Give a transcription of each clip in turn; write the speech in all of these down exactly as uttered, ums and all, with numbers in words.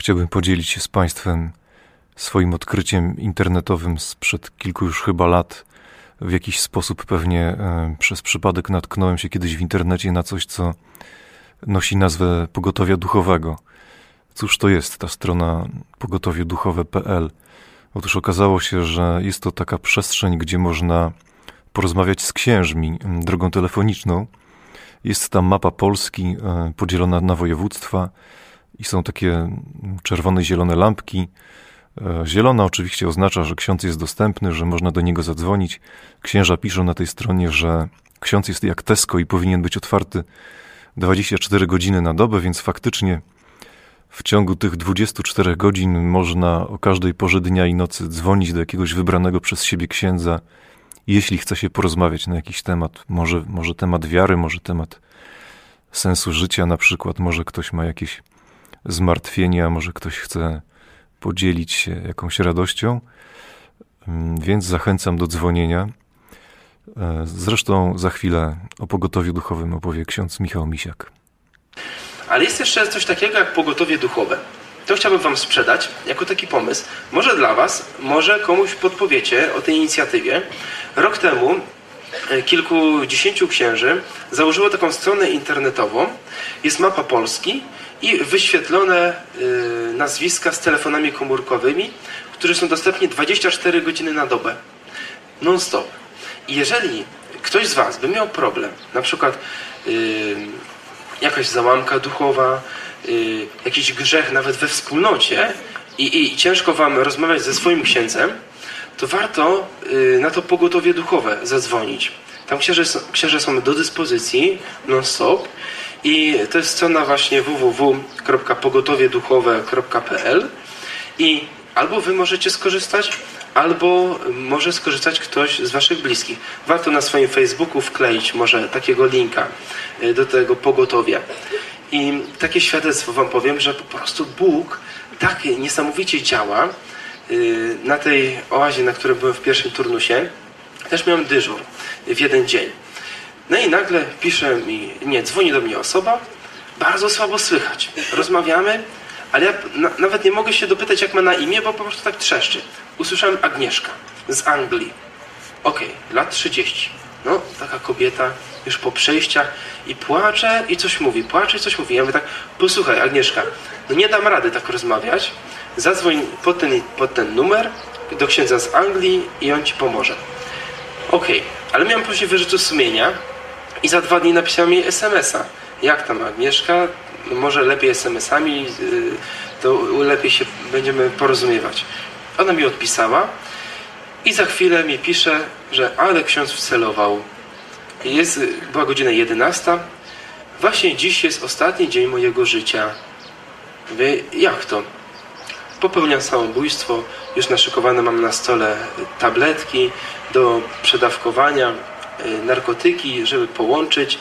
Chciałbym podzielić się z Państwem swoim odkryciem internetowym sprzed kilku już chyba lat. W jakiś sposób pewnie e, przez przypadek natknąłem się kiedyś w internecie na coś, co nosi nazwę Pogotowia Duchowego. Cóż to jest ta strona pogotowie duchowe kropka pe el? Otóż okazało się, że jest to taka przestrzeń, gdzie można porozmawiać z księżmi drogą telefoniczną. Jest tam mapa Polski e, podzielona na województwa i są takie czerwone i zielone lampki. E, zielona oczywiście oznacza, że ksiądz jest dostępny, że można do niego zadzwonić. Księża piszą na tej stronie, że ksiądz jest jak Tesco i powinien być otwarty dwadzieścia cztery godziny na dobę, więc faktycznie w ciągu tych dwudziestu czterech godzin można o każdej porze dnia i nocy dzwonić do jakiegoś wybranego przez siebie księdza, jeśli chce się porozmawiać na jakiś temat. Może, może temat wiary, może temat sensu życia na przykład, może ktoś ma jakieś zmartwienia, może ktoś chce podzielić się jakąś radością, więc zachęcam do dzwonienia. Zresztą za chwilę o pogotowiu duchowym opowie ksiądz Michał Misiak. Ale jest jeszcze coś takiego jak pogotowie duchowe. To chciałbym Wam sprzedać jako taki pomysł. Może dla Was, może komuś podpowiecie o tej inicjatywie. Rok temu kilkudziesięciu księży założyło taką stronę internetową. Jest mapa Polski i wyświetlone y, nazwiska z telefonami komórkowymi, które są dostępne dwadzieścia cztery godziny na dobę. Non-stop. I jeżeli ktoś z Was by miał problem, na przykład y, jakaś załamka duchowa, y, jakiś grzech nawet we wspólnocie i, i ciężko Wam rozmawiać ze swoim księdzem, to warto y, na to pogotowie duchowe zadzwonić. Tam księże, księże są do dyspozycji non-stop i to jest strona właśnie w w w kropka pogotowie duchowe kropka pe el i albo Wy możecie skorzystać, albo może skorzystać ktoś z Waszych bliskich. Warto na swoim Facebooku wkleić może takiego linka do tego pogotowia. I takie świadectwo Wam powiem, że po prostu Bóg tak niesamowicie działa. Na tej oazie, na której byłem w pierwszym turnusie, też miałem dyżur w jeden dzień. No i nagle pisze mi, nie, dzwoni do mnie osoba, bardzo słabo słychać. Rozmawiamy, ale ja na, nawet nie mogę się dopytać, jak ma na imię, bo po prostu tak trzeszczy. Usłyszałem Agnieszka z Anglii. Okej, okay, lat trzydzieści. No, taka kobieta już po przejściach i płacze i coś mówi, płacze i coś mówi. Ja mówię tak, posłuchaj Agnieszka, no nie dam rady tak rozmawiać, zadzwoń pod ten, pod ten numer do księdza z Anglii i on Ci pomoże. Okej, okay, ale miałem później wyrzutu sumienia i za dwa dni napisałem jej es em es a. Jak tam Agnieszka? Może lepiej es em es ami, to lepiej się będziemy porozumiewać. Ona mi odpisała i za chwilę mi pisze, że ale ksiądz wcelował. Jest, była godzina jedenasta. Właśnie dziś jest ostatni dzień mojego życia. Mówię, jak to? Popełniam samobójstwo, już naszykowane mam na stole tabletki do przedawkowania, narkotyki, żeby połączyć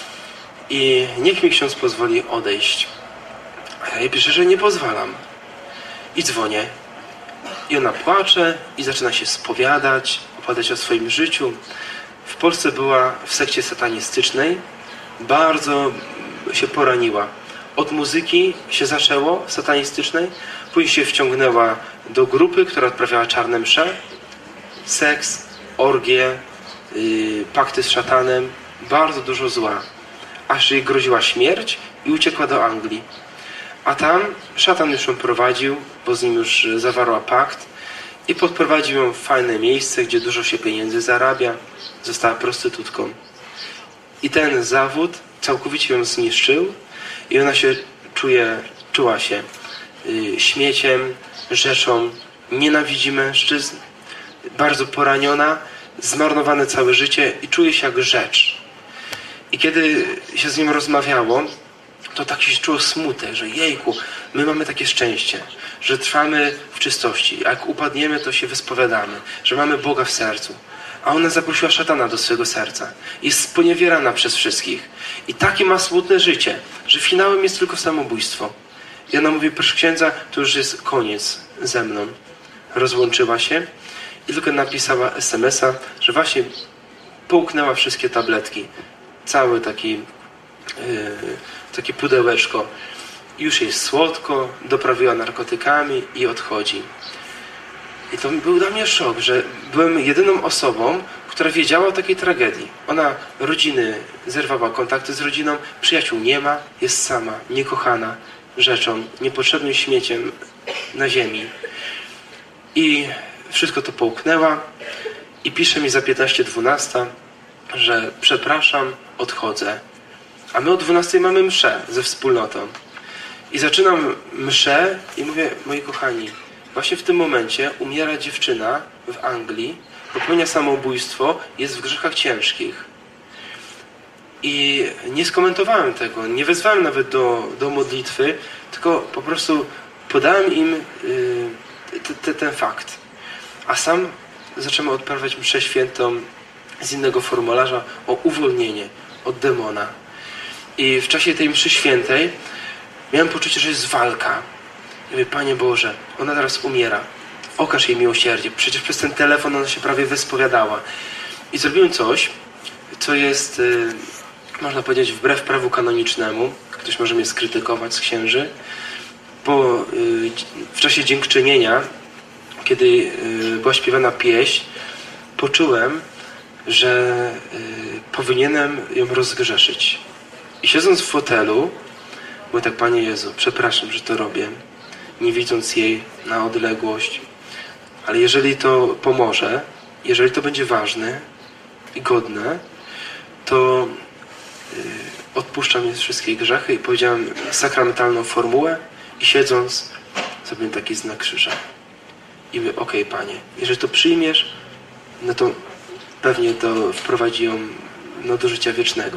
i niech mi ksiądz pozwoli odejść. A ja jej piszę, że nie pozwalam. I dzwonię. I ona płacze i zaczyna się spowiadać, opowiadać o swoim życiu. W Polsce była w sekcie satanistycznej, bardzo się poraniła. Od muzyki się zaczęło, satanistycznej, później się wciągnęła do grupy, która odprawiała czarne msze, seks, orgie, yy, pakty z szatanem, bardzo dużo zła. Aż jej groziła śmierć i uciekła do Anglii. A tam szatan już ją prowadził, bo z nim już zawarła pakt i podprowadził ją w fajne miejsce, gdzie dużo się pieniędzy zarabia. Została prostytutką. I ten zawód całkowicie ją zniszczył i ona się czuje, czuła się y, śmieciem, rzeczą, nienawidzi mężczyzn, bardzo poraniona, zmarnowane całe życie i czuje się jak rzecz. I kiedy się z nim rozmawiało, to tak się czuło smutek, że jejku, my mamy takie szczęście, że trwamy w czystości, a jak upadniemy, to się wyspowiadamy, że mamy Boga w sercu. A ona zaprosiła szatana do swojego serca. Jest sponiewierana przez wszystkich. I takie ma smutne życie, że finałem jest tylko samobójstwo. I ona mówi, proszę księdza, to już jest koniec ze mną. Rozłączyła się i tylko napisała es em es a, że właśnie połknęła wszystkie tabletki. Cały taki, yy, takie pudełeczko. już jest słodko, doprawiła narkotykami i odchodzi. I to był dla mnie szok, że byłem jedyną osobą, która wiedziała o takiej tragedii. Ona rodziny, zerwała kontakty z rodziną, przyjaciół nie ma, jest sama, niekochana rzeczą, niepotrzebnym śmieciem na ziemi. I wszystko to połknęła i pisze mi za piętnaście dwanaście, że przepraszam, odchodzę. A my o dwunastej mamy mszę ze wspólnotą. I zaczynam mszę i mówię, moi kochani, właśnie w tym momencie umiera dziewczyna w Anglii, popełnia samobójstwo, jest w grzechach ciężkich. I nie skomentowałem tego, nie wezwałem nawet do, do modlitwy, tylko po prostu podałem im yy, te, te, ten fakt. A sam zacząłem odprawiać mszę świętą z innego formularza o uwolnienie od demona. I w czasie tej mszy świętej miałem poczucie, że jest walka. Ja mówię, Panie Boże, ona teraz umiera. Okaż jej miłosierdzie. Przecież przez ten telefon ona się prawie wyspowiadała. I zrobiłem coś, co jest, yy, można powiedzieć, wbrew prawu kanonicznemu. Ktoś może mnie skrytykować z księży. Po, yy, w czasie dziękczynienia, kiedy yy, była śpiewana pieśń, poczułem, że yy, powinienem ją rozgrzeszyć. I siedząc w fotelu, mówię tak, Panie Jezu, przepraszam, że to robię, nie widząc jej na odległość, ale jeżeli to pomoże, jeżeli to będzie ważne i godne, to yy, odpuszczam jej wszystkie grzechy i powiedziałem sakramentalną formułę i siedząc zrobiłem taki znak krzyża. I mówię, okej, Panie, jeżeli to przyjmiesz, no to pewnie to wprowadzi ją no, do życia wiecznego.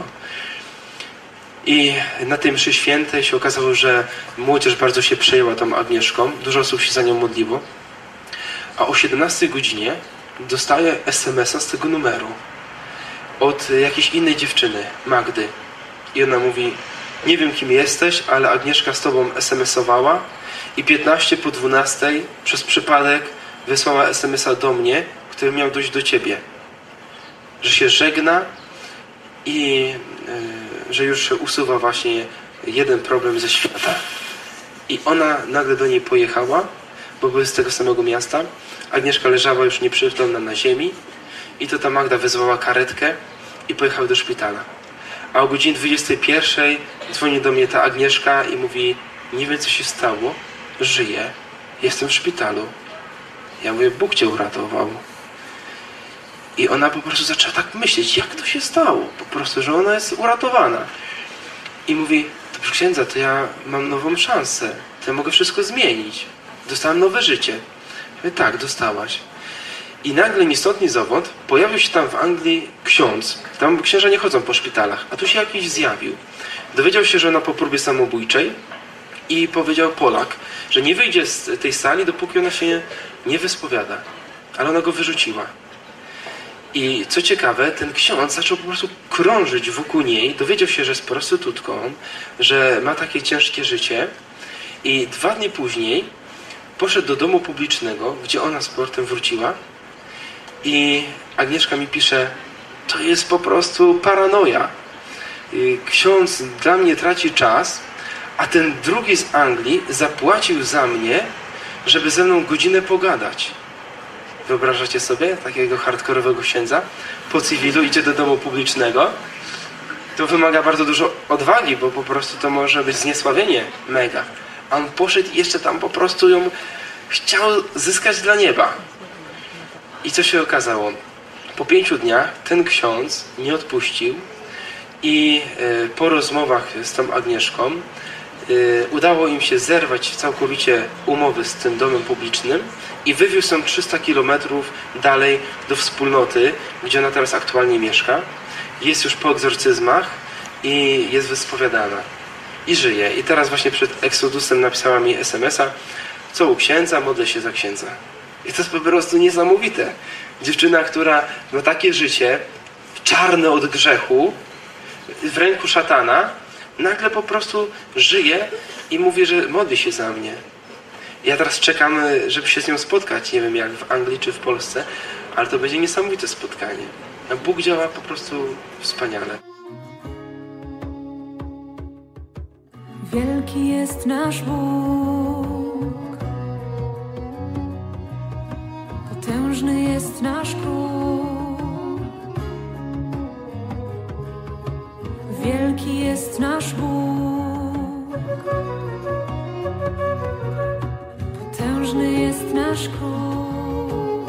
I na tej mszy świętej się okazało, że młodzież bardzo się przejęła tą Agnieszką. Dużo osób się za nią modliło. A o siedemnastej godzinie dostaję es em es a z tego numeru od jakiejś innej dziewczyny, Magdy. I ona mówi, nie wiem kim jesteś, ale Agnieszka z tobą es em esowała i piętnaście po dwunastej przez przypadek wysłała es em es a do mnie, który miał dojść do ciebie. Że się żegna i yy, że już się usuwa właśnie jeden problem ze świata. I ona nagle do niej pojechała, bo były z tego samego miasta. Agnieszka leżała już nieprzytomna na ziemi i to ta Magda wezwała karetkę i pojechały do szpitala. A o godzinie dwudziestej pierwszej dzwoni do mnie ta Agnieszka i mówi, nie wiem co się stało, żyję, jestem w szpitalu. Ja mówię, Bóg cię uratował. I ona po prostu zaczęła tak myśleć, jak to się stało, po prostu, że ona jest uratowana. I mówi, to proszę księdza, to ja mam nową szansę, to ja mogę wszystko zmienić. Dostałem nowe życie. Ja mówię, tak, dostałaś. I nagle ni stąd, ni zowąd pojawił się tam w Anglii ksiądz. Tam księża nie chodzą po szpitalach, a tu się jakiś zjawił. Dowiedział się, że ona po próbie samobójczej i powiedział Polak, że nie wyjdzie z tej sali, dopóki ona się nie wyspowiada. Ale ona go wyrzuciła. I co ciekawe, ten ksiądz zaczął po prostu krążyć wokół niej, dowiedział się, że jest prostytutką, że ma takie ciężkie życie i dwa dni później poszedł do domu publicznego, gdzie ona z powrotem wróciła i Agnieszka mi pisze, to jest po prostu paranoja. Ksiądz dla mnie traci czas, a ten drugi z Anglii zapłacił za mnie, żeby ze mną godzinę pogadać. Wyobrażacie sobie takiego hardkorowego księdza? Po cywilu idzie do domu publicznego. To wymaga bardzo dużo odwagi, bo po prostu to może być zniesławienie mega. A on poszedł i jeszcze tam po prostu ją chciał zyskać dla nieba. I co się okazało? Po pięciu dniach ten ksiądz nie odpuścił i po rozmowach z tą Agnieszką udało im się zerwać całkowicie umowy z tym domem publicznym i wywiózł ją trzysta kilometrów dalej do wspólnoty, gdzie ona teraz aktualnie mieszka. Jest już po egzorcyzmach i jest wyspowiadana. I żyje. I teraz właśnie przed Exodusem napisała mi es em es a, co u księdza, modlę się za księdza. I to jest po prostu niesamowite. Dziewczyna, która ma takie życie, czarne od grzechu, w ręku szatana, nagle po prostu żyje i mówi, że modli się za mnie. Ja teraz czekam, żeby się z nią spotkać. Nie wiem jak w Anglii czy w Polsce, ale to będzie niesamowite spotkanie. Bóg działa po prostu wspaniale. Wielki jest nasz Bóg, potężny jest nasz Król. Wielki jest nasz Bóg, potężny jest nasz Król.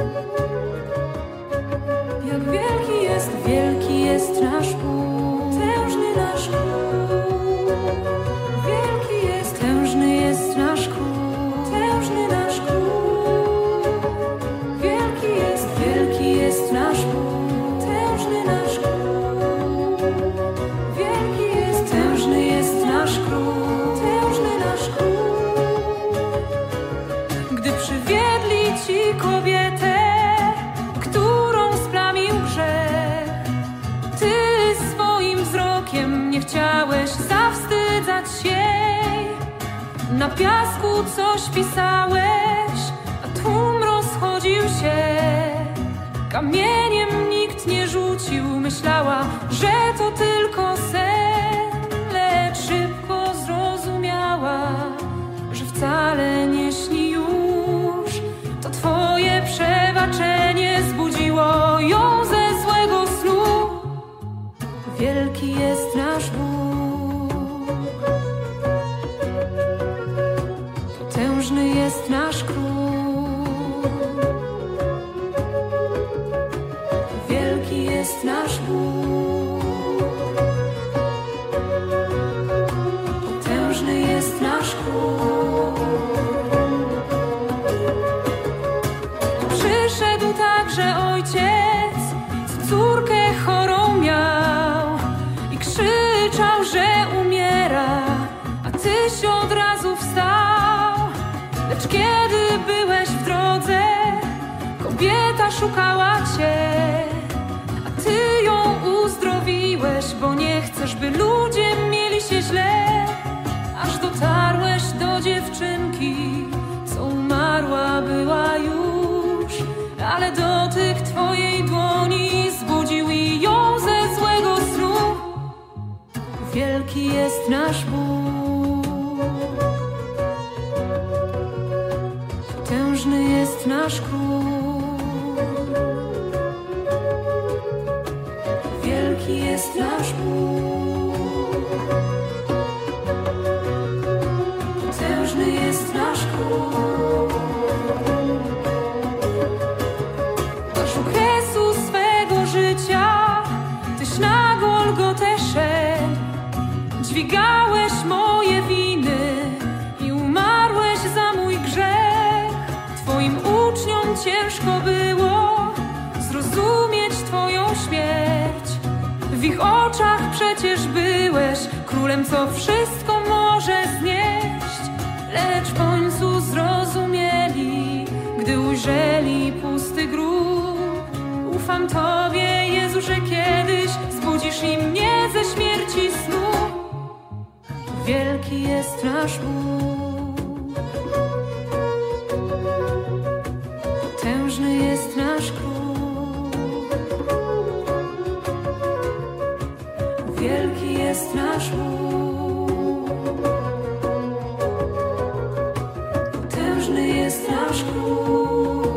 Jak wielki jest, wielki jest nasz Bóg, potężny nasz Król. Wielki jest, potężny jest nasz Król, potężny nasz Król. Wielki jest, wielki jest nasz Bóg, potężny nasz Król. Wielki jest, potężny jest nasz Król, potężny nasz Król. Gdy przywiedli ci kobietę, którą splamił grzech, ty swoim wzrokiem nie chciałeś zawstydzać jej. Na piasku coś pisałeś, a tłum rozchodził się. Kamieniem nikt nie rzucił, myślała, że to tylko sen. Lecz szybko zrozumiała, że wcale nie śni już. To twoje przebaczenie zbudziło ją ze złego snu. Wielki jest nasz Bóg, potężny jest nasz Król. Wielki jest nasz Bóg, potężny jest nasz Król. Przyszedł także ojciec, co córkę chorą miał i krzyczał, że umiera, a tyś od razu wstał. Lecz kiedy byłeś w drodze, kobieta szukała cię, a ty ją uzdrowiłeś, bo nie chcesz, by ludzie mieli się źle. Aż dotarłeś do dziewczynki, co umarła była już, ale dotyk twojej dłoni zbudził i ją ze złego snu. Wielki jest nasz Bóg, potężny jest nasz Król. Wielki jest nasz Bóg, potężny jest nasz Król. Aż u kresu swego życia tyś na Golgotę szedł. Dźwigałeś moje winy i umarłeś za mój grzech. Twoim uczniom ciężko było zrozumieć twoją śmierć. W ich oczach przecież byłeś królem, co wszystko może znieść. Lecz w końcu zrozumieli, gdy ujrzeli pusty grób. Ufam Tobie, Jezu, że kiedyś zbudzisz i mnie ze śmierci snu. Wielki jest nasz Bóg, potężny jest nasz Król. Wielki jest nasz Bóg, potężny jest nasz Król.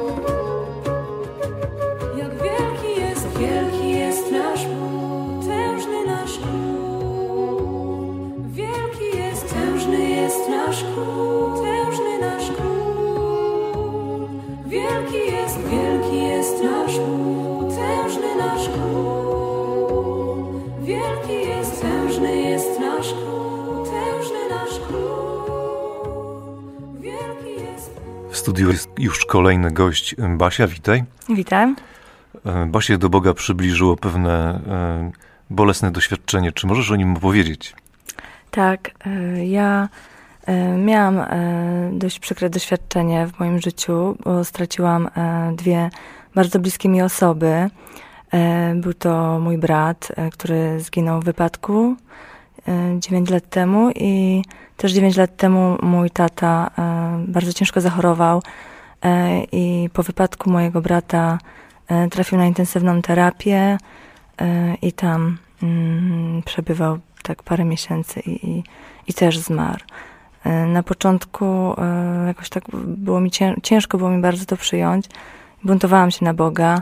Jak wielki jest, wielki jest nasz Bóg, potężny nasz Król. Wielki jest, potężny jest nasz Król, potężny nasz Król. Wielki jest, wielki jest nasz Bóg, potężny nasz Król. Wielki jest, potężny jest nasz Król, potężny nasz Król. Wielki jest. W studiu jest już kolejny gość, Basia, witaj. Witam. Basię do Boga przybliżyło pewne e, bolesne doświadczenie. Czy możesz o nim opowiedzieć? Tak, e, ja e, miałam e, dość przykre doświadczenie w moim życiu, bo straciłam e, dwie bardzo bliskie mi osoby. E, był to mój brat, e, który zginął w wypadku e, dziewięć lat temu i też dziewięć lat temu mój tata e, bardzo ciężko zachorował e, i po wypadku mojego brata e, trafił na intensywną terapię e, i tam mm, przebywał tak parę miesięcy i, i, i też zmarł. Na początku jakoś tak było mi ciężko, było mi bardzo to przyjąć. Buntowałam się na Boga.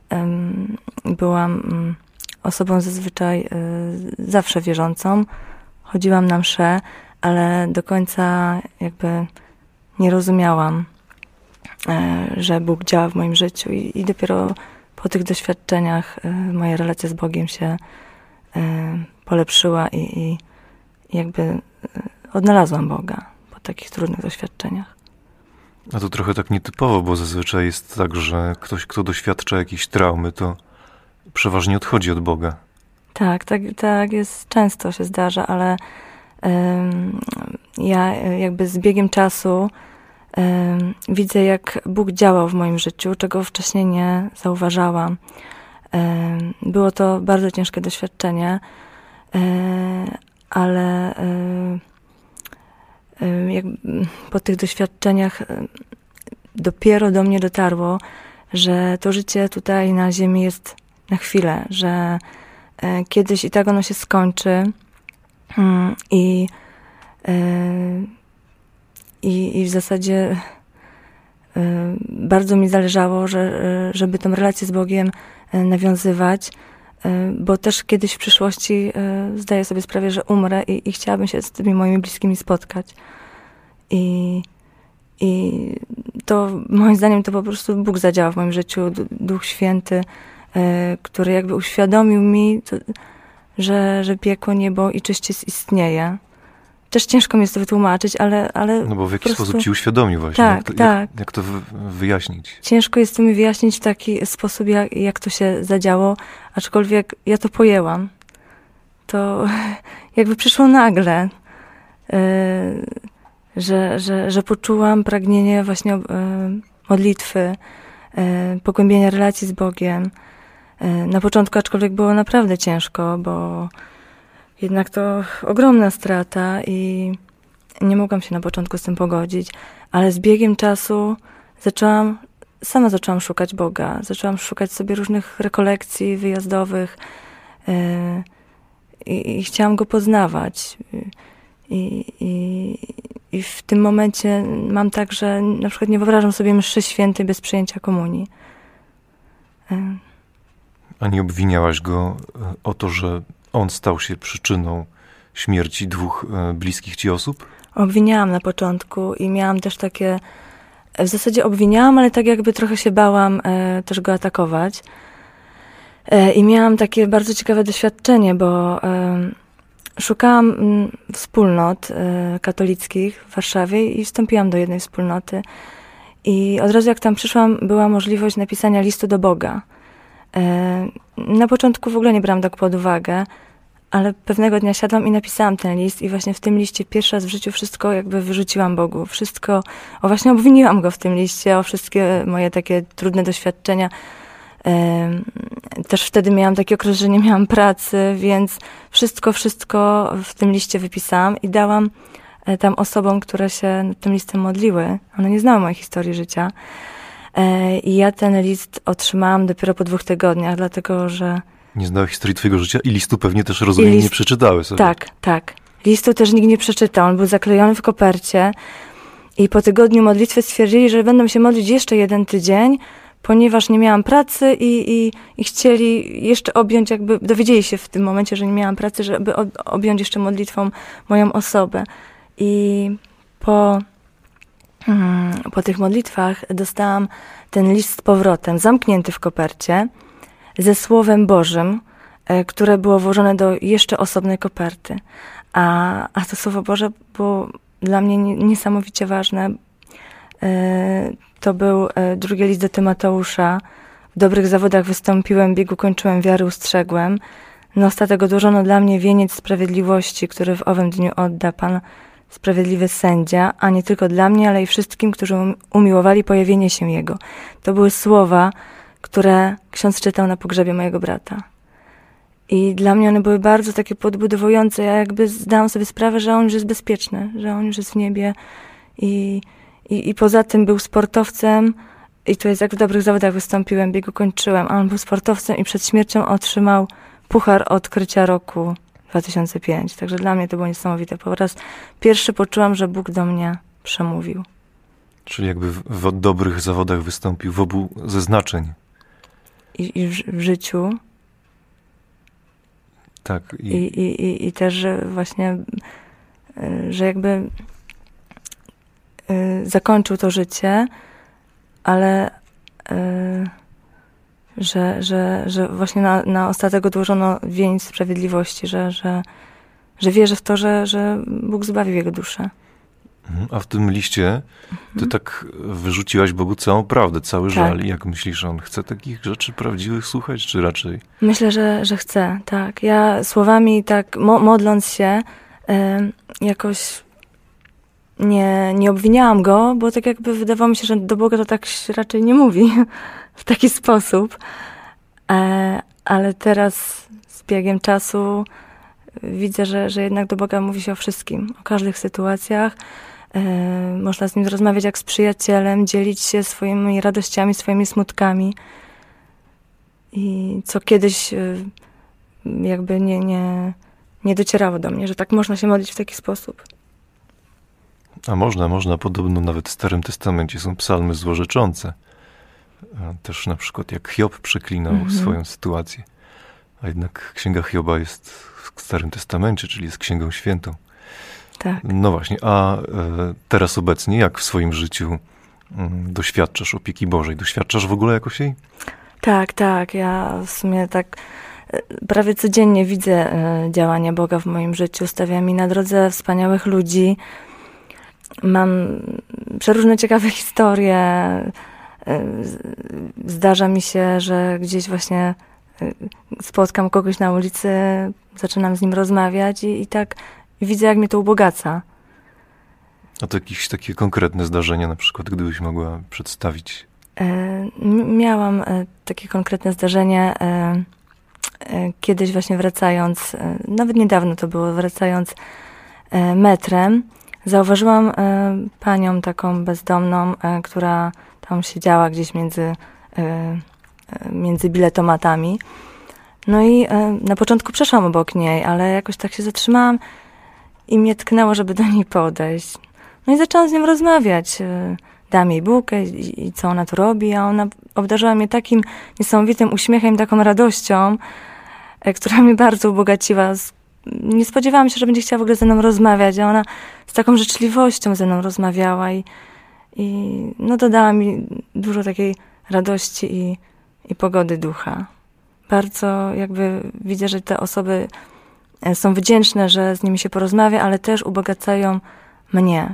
Byłam osobą zazwyczaj zawsze wierzącą. Chodziłam na msze, ale do końca jakby nie rozumiałam, że Bóg działa w moim życiu i, i dopiero po tych doświadczeniach moja relacja z Bogiem się polepszyła i, i jakby odnalazłam Boga po takich trudnych doświadczeniach. A to trochę tak nietypowo, bo zazwyczaj jest tak, że ktoś, kto doświadcza jakiejś traumy, to przeważnie odchodzi od Boga. Tak, tak, tak jest, często się zdarza, ale um, ja jakby z biegiem czasu um, widzę, jak Bóg działał w moim życiu, czego wcześniej nie zauważałam. Um, było to bardzo ciężkie doświadczenie, um, ale um, jak, po tych doświadczeniach dopiero do mnie dotarło, że to życie tutaj na ziemi jest na chwilę, że kiedyś i tak ono się skończy i, i, i w zasadzie bardzo mi zależało, że, żeby tę relację z Bogiem nawiązywać, bo też kiedyś w przyszłości zdaję sobie sprawę, że umrę i, i chciałabym się z tymi moimi bliskimi spotkać. I, i to moim zdaniem to po prostu Bóg zadziałał w moim życiu, Duch Święty, który jakby uświadomił mi, to, że, że piekło, niebo i czyściec istnieje. Też ciężko mi jest to wytłumaczyć, ale... ale no bo w jaki prostu... sposób ci uświadomił właśnie? Tak, jak to, tak. Jak, jak to wyjaśnić? Ciężko jest to mi wyjaśnić w taki sposób, jak, jak to się zadziało, aczkolwiek ja to pojęłam. To jakby przyszło nagle, yy, że, że, że poczułam pragnienie właśnie yy, modlitwy, yy, pogłębienia relacji z Bogiem. Yy, na początku aczkolwiek było naprawdę ciężko, bo jednak to ogromna strata i nie mogłam się na początku z tym pogodzić, ale z biegiem czasu zaczęłam, sama zaczęłam szukać Boga. Zaczęłam szukać sobie różnych rekolekcji wyjazdowych yy, i, i chciałam Go poznawać. I, i, I w tym momencie mam tak, że na przykład nie wyobrażam sobie mszy świętej bez przyjęcia komunii. Yy. A nie obwiniałaś Go o to, że On stał się przyczyną śmierci dwóch bliskich ci osób? Obwiniałam na początku i miałam też takie... W zasadzie obwiniałam, ale tak jakby trochę się bałam e, też go atakować. E, I miałam takie bardzo ciekawe doświadczenie, bo e, szukałam m, wspólnot e, katolickich w Warszawie i wstąpiłam do jednej wspólnoty. I od razu jak tam przyszłam, była możliwość napisania listu do Boga. E, na początku w ogóle nie brałam tak pod uwagę, ale pewnego dnia siadłam i napisałam ten list i właśnie w tym liście pierwszy raz w życiu wszystko jakby wyrzuciłam Bogu. Wszystko, o właśnie obwiniłam Go w tym liście, o wszystkie moje takie trudne doświadczenia. Też wtedy miałam taki okres, że nie miałam pracy, więc wszystko, wszystko w tym liście wypisałam i dałam tam osobom, które się nad tym listem modliły. One nie znały mojej historii życia. I ja ten list otrzymałam dopiero po dwóch tygodniach, dlatego że nie znały historii twojego życia i listu pewnie też, rozumiem, list... nie przeczytały sobie. Tak, tak. Listu też nikt nie przeczytał. On był zaklejony w kopercie i po tygodniu modlitwy stwierdzili, że będą się modlić jeszcze jeden tydzień, ponieważ nie miałam pracy i, i, i chcieli jeszcze objąć, jakby dowiedzieli się w tym momencie, że nie miałam pracy, żeby objąć jeszcze modlitwą moją osobę. I po, hmm, po tych modlitwach dostałam ten list z powrotem, zamknięty w kopercie, ze Słowem Bożym, które było włożone do jeszcze osobnej koperty. A, a to Słowo Boże było dla mnie niesamowicie ważne. To był drugi list do Tymoteusza. W dobrych zawodach wystąpiłem, biegu kończyłem, wiary ustrzegłem. Na ostatek odłożono dla mnie wieniec sprawiedliwości, który w owym dniu odda Pan sprawiedliwy sędzia, a nie tylko dla mnie, ale i wszystkim, którzy umiłowali pojawienie się Jego. To były słowa, które ksiądz czytał na pogrzebie mojego brata. I dla mnie one były bardzo takie podbudowujące. Ja jakby zdałam sobie sprawę, że on już jest bezpieczny, że on już jest w niebie. I, i, i poza tym był sportowcem i to jest jak w dobrych zawodach wystąpiłem, biegu kończyłem, a on był sportowcem i przed śmiercią otrzymał puchar odkrycia roku dwa tysiące piąty. Także dla mnie to było niesamowite. Po raz pierwszy poczułam, że Bóg do mnie przemówił. Czyli jakby w, w dobrych zawodach wystąpił w obu zeznaczeń. I, i w, w życiu. Tak. I, i, i, i też, że właśnie, że jakby zakończył to życie, ale że, że, że właśnie na, na ostatek odłożono wień sprawiedliwości, że, że, że wierzę w to, że, że Bóg zbawił jego duszę. A w tym liście ty tak wyrzuciłaś Bogu całą prawdę, cały tak. żal. I jak myślisz, on chce takich rzeczy prawdziwych słuchać, czy raczej? Myślę, że, że chce, tak. Ja słowami tak mo- modląc się y, jakoś nie, nie obwiniałam go, bo tak jakby wydawało mi się, że do Boga to tak się raczej nie mówi w taki sposób. E, ale teraz z biegiem czasu widzę, że, że jednak do Boga mówi się o wszystkim, o każdych sytuacjach. E, można z nim rozmawiać jak z przyjacielem, dzielić się swoimi radościami, swoimi smutkami. I co kiedyś e, jakby nie, nie, nie docierało do mnie, że tak można się modlić w taki sposób. A można, można. Podobno nawet w Starym Testamencie są psalmy złorzeczące. Też na przykład jak Hiob przeklinał mm-hmm. swoją sytuację. A jednak Księga Hioba jest w Starym Testamencie, czyli jest Księgą Świętą. Tak. No właśnie, a e, teraz obecnie jak w swoim życiu m, doświadczasz opieki Bożej? Doświadczasz w ogóle jakoś jej? Tak, tak. Ja w sumie tak prawie codziennie widzę e, działanie Boga w moim życiu. Stawia mi na drodze wspaniałych ludzi. Mam przeróżne ciekawe historie. E, zdarza mi się, że gdzieś właśnie spotkam kogoś na ulicy, zaczynam z nim rozmawiać i, i tak widzę, jak mnie to ubogaca. A to jakieś takie konkretne zdarzenia, na przykład, gdybyś mogła przedstawić? E, miałam e, takie konkretne zdarzenie, e, e, kiedyś właśnie wracając, e, nawet niedawno to było, wracając e, metrem, zauważyłam e, panią taką bezdomną, e, która tam siedziała gdzieś między e, między biletomatami. No i e, na początku przeszłam obok niej, ale jakoś tak się zatrzymałam i mnie tknęło, żeby do niej podejść. No i zaczęłam z nią rozmawiać. E, dałam jej bułkę i, i co ona tu robi, a ona obdarzyła mnie takim niesamowitym uśmiechem, taką radością, e, która mnie bardzo ubogaciła. Nie spodziewałam się, że będzie chciała w ogóle ze mną rozmawiać, a ona z taką życzliwością ze mną rozmawiała i, i no dodała mi dużo takiej radości i i pogody ducha. Bardzo jakby widzę, że te osoby są wdzięczne, że z nimi się porozmawia, ale też ubogacają mnie.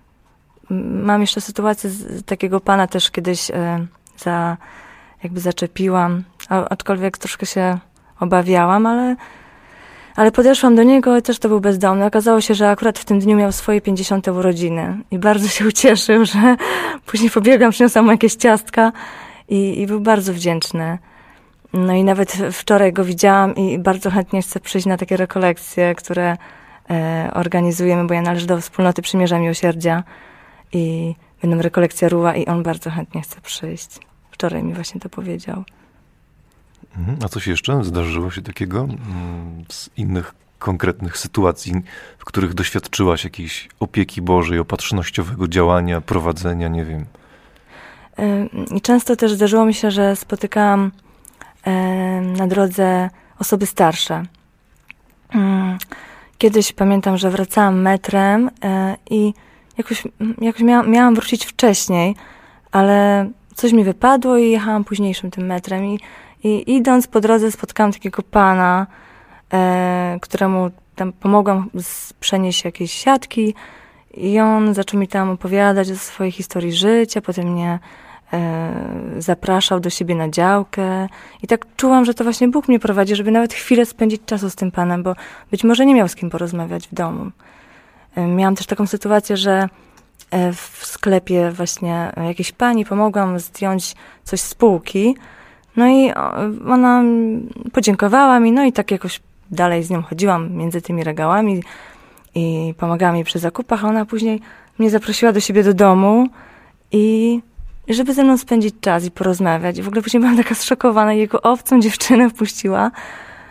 Mam jeszcze sytuację z takiego pana też kiedyś e, za, jakby zaczepiłam, a, aczkolwiek troszkę się obawiałam, ale, ale podeszłam do niego i też to był bezdomny. Okazało się, że akurat w tym dniu miał swoje pięćdziesiąte urodziny i bardzo się ucieszył, że później pobiegłam, przyniosłam mu jakieś ciastka. I, I był bardzo wdzięczny. No i nawet wczoraj go widziałam i bardzo chętnie chcę przyjść na takie rekolekcje, które e, organizujemy, bo ja należę do wspólnoty Przymierza Miłosierdzia i będą rekolekcje Ruła i on bardzo chętnie chce przyjść. Wczoraj mi właśnie to powiedział. A coś jeszcze zdarzyło się takiego z innych konkretnych sytuacji, w których doświadczyłaś jakiejś opieki Bożej, opatrznościowego działania, prowadzenia, nie wiem? I często też zdarzyło mi się, że spotykałam na drodze osoby starsze. Kiedyś pamiętam, że wracałam metrem i jakoś, jakoś miałam, miałam wrócić wcześniej, ale coś mi wypadło i jechałam późniejszym tym metrem. I, i idąc po drodze spotkałam takiego pana, któremu tam pomogłam przenieść jakieś siatki i on zaczął mi tam opowiadać o swojej historii życia, potem mnie zapraszał do siebie na działkę i tak czułam, że to właśnie Bóg mnie prowadzi, żeby nawet chwilę spędzić czasu z tym Panem, bo być może nie miał z kim porozmawiać w domu. Miałam też taką sytuację, że w sklepie właśnie jakiejś pani pomogłam zdjąć coś z półki, no i ona podziękowała mi, no i tak jakoś dalej z nią chodziłam między tymi regałami i pomagała mi przy zakupach, a ona później mnie zaprosiła do siebie do domu i żeby ze mną spędzić czas i porozmawiać. I w ogóle później byłam taka zszokowana, jego obcą dziewczynę wpuściła,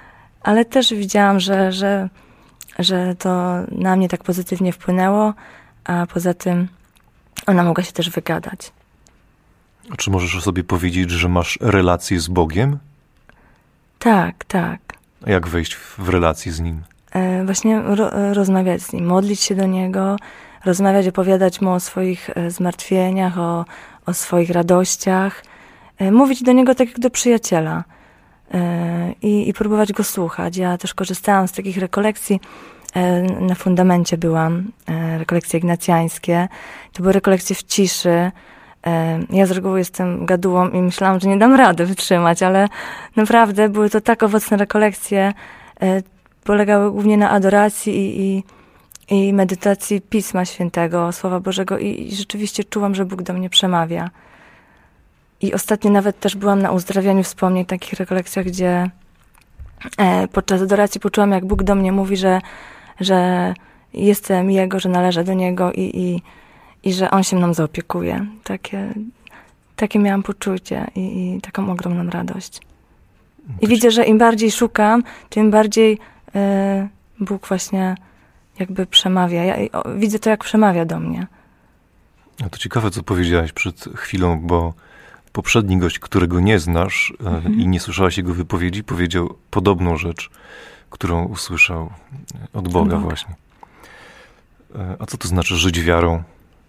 ale też widziałam, że, że, że to na mnie tak pozytywnie wpłynęło, a poza tym ona mogła się też wygadać. A czy możesz o sobie powiedzieć, że masz relację z Bogiem? Tak, tak. A jak wejść w relację z Nim? E, właśnie ro, rozmawiać z Nim, modlić się do Niego, rozmawiać, opowiadać Mu o swoich e, zmartwieniach, o, o swoich radościach. E, mówić do Niego tak jak do przyjaciela e, i, i próbować Go słuchać. Ja też korzystałam z takich rekolekcji. E, na fundamencie byłam, e, rekolekcje ignacjańskie. To były rekolekcje w ciszy. Ja z reguły jestem gadułą i myślałam, że nie dam rady wytrzymać, ale naprawdę były to tak owocne rekolekcje. Polegały głównie na adoracji i, i, i medytacji Pisma Świętego, Słowa Bożego i, i rzeczywiście czułam, że Bóg do mnie przemawia. I ostatnio nawet też byłam na uzdrawianiu wspomnień, takich rekolekcjach, gdzie podczas adoracji poczułam, jak Bóg do mnie mówi, że, że jestem Jego, że należę do Niego i, i I że On się mną zaopiekuje. Takie, takie miałam poczucie i, i taką ogromną radość. I Też... widzę, że im bardziej szukam, tym bardziej y, Bóg właśnie jakby przemawia. Ja o, widzę to, jak przemawia do mnie. A to ciekawe, co powiedziałaś przed chwilą, bo poprzedni gość, którego nie znasz y, mhm. i nie słyszałaś jego wypowiedzi, powiedział podobną rzecz, którą usłyszał od Boga, Boga. właśnie. Y, a co to znaczy żyć wiarą?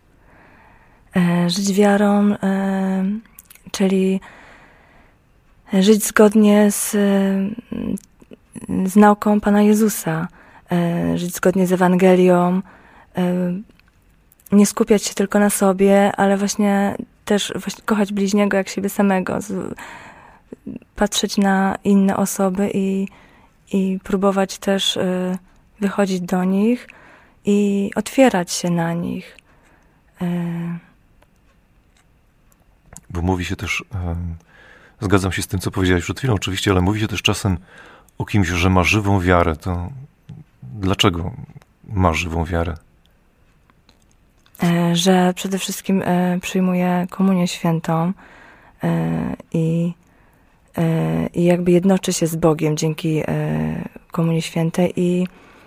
Żyć wiarą, czyli żyć zgodnie z, z nauką Pana Jezusa, żyć zgodnie z Ewangelią, nie skupiać się tylko na sobie, ale właśnie też właśnie kochać bliźniego jak siebie samego, patrzeć na inne osoby i, i próbować też wychodzić do nich i otwierać się na nich. Bo mówi się też, e, zgadzam się z tym, co powiedziałeś przed chwilą oczywiście, ale mówi się też czasem o kimś, że ma żywą wiarę. To dlaczego ma żywą wiarę? E, że przede wszystkim e, przyjmuje komunię świętą e, i, e, i jakby jednoczy się z Bogiem dzięki e, komunii świętej i,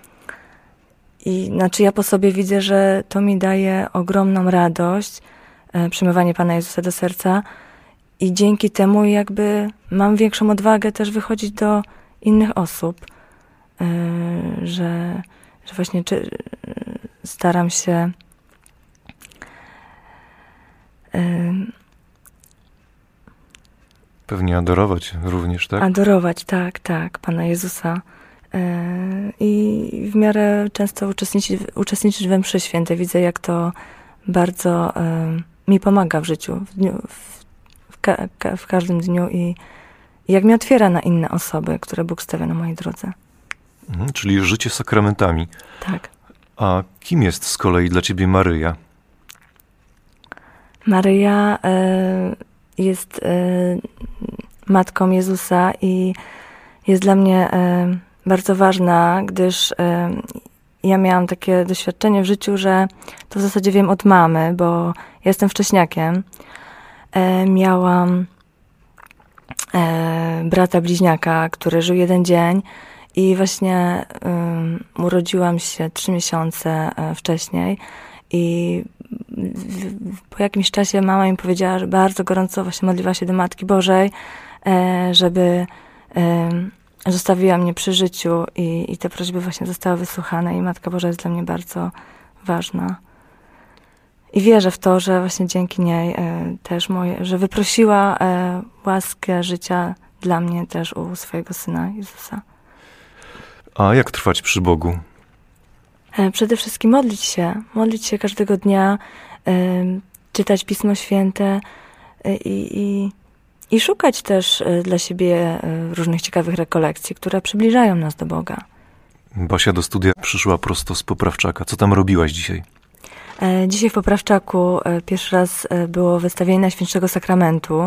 i znaczy ja po sobie widzę, że to mi daje ogromną radość, przyjmowanie Pana Jezusa do serca i dzięki temu jakby mam większą odwagę też wychodzić do innych osób, że, że właśnie czy, staram się pewnie adorować również, tak? Adorować, tak, tak, Pana Jezusa i w miarę często uczestniczyć, uczestniczyć we mszy świętej. Widzę, jak to bardzo mi pomaga w życiu, w, dniu, w, w, ka, ka, w każdym dniu i, i jak mnie otwiera na inne osoby, które Bóg stawia na mojej drodze. Mhm, czyli życie sakramentami. Tak. A kim jest z kolei dla ciebie Maryja? Maryja y, jest y, matką Jezusa i jest dla mnie y, bardzo ważna, gdyż y, ja miałam takie doświadczenie w życiu, że to w zasadzie wiem od mamy, bo ja jestem wcześniakiem. E, miałam e, brata bliźniaka, który żył jeden dzień i właśnie um, urodziłam się trzy miesiące wcześniej i w, w, po jakimś czasie mama mi powiedziała, że bardzo gorąco właśnie modliła się do Matki Bożej, e, żeby e, zostawiła mnie przy życiu i, i te prośby właśnie zostały wysłuchane i Matka Boża jest dla mnie bardzo ważna. I wierzę w to, że właśnie dzięki niej e, też moje, że wyprosiła e, łaskę życia dla mnie też u swojego Syna Jezusa. A jak trwać przy Bogu? E, przede wszystkim modlić się. Modlić się każdego dnia, e, czytać Pismo Święte e, i, i szukać też e, dla siebie e, różnych ciekawych rekolekcji, które przybliżają nas do Boga. Basia do studia przyszła prosto z Poprawczaka. Co tam robiłaś dzisiaj? Dzisiaj w Poprawczaku pierwszy raz było wystawienie Najświętszego Sakramentu.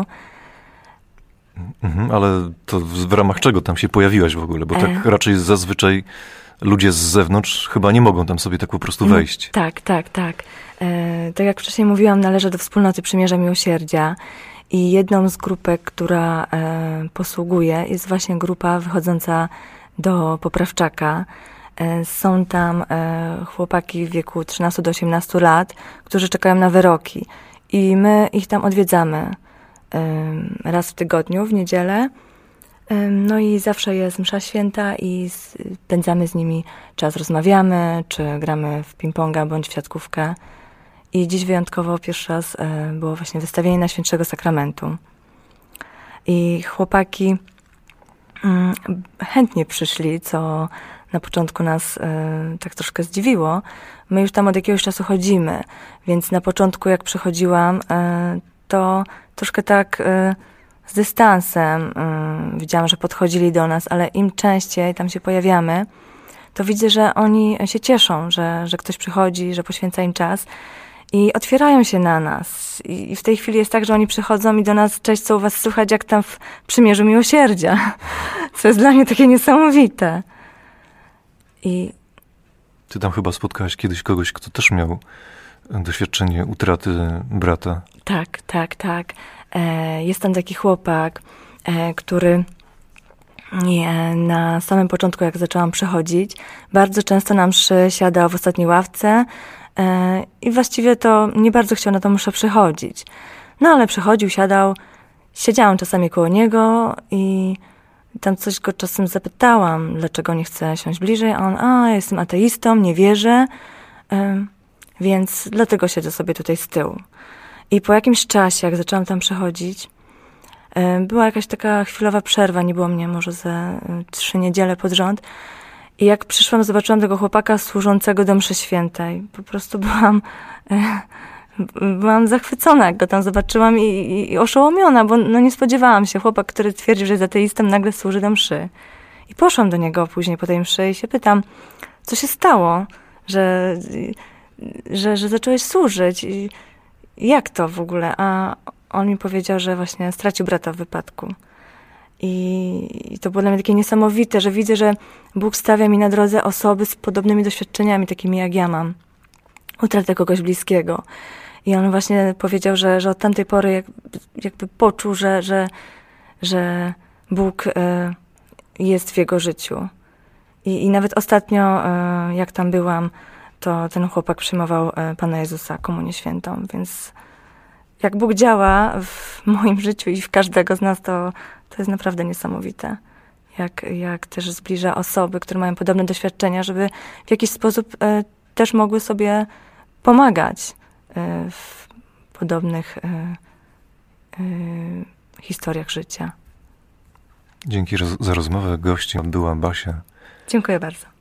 Mhm, ale to w ramach czego tam się pojawiłaś w ogóle? Bo tak e... raczej zazwyczaj ludzie z zewnątrz chyba nie mogą tam sobie tak po prostu wejść. No, tak, tak, tak. E, tak jak wcześniej mówiłam, należę do Wspólnoty Przymierza Miłosierdzia i jedną z grupek, która e, posługuje, jest właśnie grupa wychodząca do Poprawczaka. Są tam chłopaki w wieku trzynastu do osiemnastu lat, którzy czekają na wyroki. I my ich tam odwiedzamy raz w tygodniu, w niedzielę. No i zawsze jest msza święta i spędzamy z nimi czas, rozmawiamy, czy gramy w ping-ponga bądź w siatkówkę. I dziś wyjątkowo pierwszy raz było właśnie wystawienie Najświętszego Sakramentu. I chłopaki chętnie przyszli, co na początku nas tak troszkę zdziwiło. My już tam od jakiegoś czasu chodzimy, więc na początku jak przychodziłam, to troszkę tak z dystansem widziałam, że podchodzili do nas, ale im częściej tam się pojawiamy, to widzę, że oni się cieszą, że, że ktoś przychodzi, że poświęca im czas i otwierają się na nas. I w tej chwili jest tak, że oni przychodzą i do nas, cześć, co u was słychać, jak tam w Przymierzu Miłosierdzia, co jest dla mnie takie niesamowite. I Ty tam chyba spotkałaś kiedyś kogoś, kto też miał doświadczenie utraty brata. Tak, tak, tak. Jest tam taki chłopak, który na samym początku, jak zaczęłam przychodzić, bardzo często na mszy siadał w ostatniej ławce i właściwie to nie bardzo chciał na tą mszę przychodzić. No ale przychodził, siadał, siedziałam czasami koło niego i tam coś go czasem zapytałam, dlaczego nie chce siąść bliżej, a on, a ja jestem ateistą, nie wierzę, więc dlatego siedzę sobie tutaj z tyłu. I po jakimś czasie, jak zaczęłam tam przechodzić, była jakaś taka chwilowa przerwa, nie było mnie może ze trzy niedziele pod rząd. I jak przyszłam, zobaczyłam tego chłopaka służącego do mszy świętej. Po prostu byłam, byłam zachwycona, jak go tam zobaczyłam i, i, i oszołomiona, bo no nie spodziewałam się. Chłopak, który twierdził, że jest ateistą, nagle służy do mszy. I poszłam do niego później po tej mszy i się pytam, co się stało, że, że, że zacząłeś służyć. I jak to w ogóle? A on mi powiedział, że właśnie stracił brata w wypadku. I, I to było dla mnie takie niesamowite, że widzę, że Bóg stawia mi na drodze osoby z podobnymi doświadczeniami, takimi jak ja mam. Utratę kogoś bliskiego. I on właśnie powiedział, że, że od tamtej pory jak, jakby poczuł, że, że, że Bóg y, jest w jego życiu. I, i nawet ostatnio, y, jak tam byłam, to ten chłopak przyjmował Pana Jezusa, Komunię Świętą, więc jak Bóg działa w moim życiu i w każdego z nas, to, to jest naprawdę niesamowite. Jak, jak też zbliża osoby, które mają podobne doświadczenia, żeby w jakiś sposób e, też mogły sobie pomagać e, w podobnych e, e, historiach życia. Dzięki roz- za rozmowę. Gościem była Basia. Dziękuję bardzo.